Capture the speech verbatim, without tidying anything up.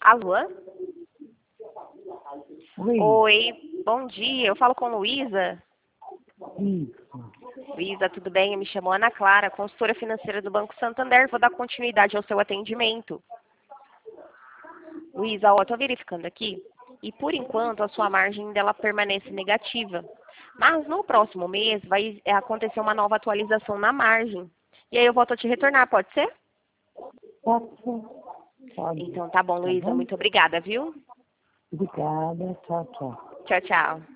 Alô? Oi. Oi, bom dia. Eu falo com Luísa. Isso. Luísa, tudo bem? Eu me chamo Ana Clara, consultora financeira do Banco Santander. Vou dar continuidade ao seu atendimento. Luísa, ó, eu tô verificando aqui e por enquanto a sua margem dela permanece negativa. Mas no próximo mês vai é, acontecer uma nova atualização na margem. E aí eu volto a te retornar, pode ser? Pode ser. Pode. Então tá bom, Tá Luísa. bom? Muito obrigada, viu? Obrigada. Tchau, tchau. Tchau, tchau.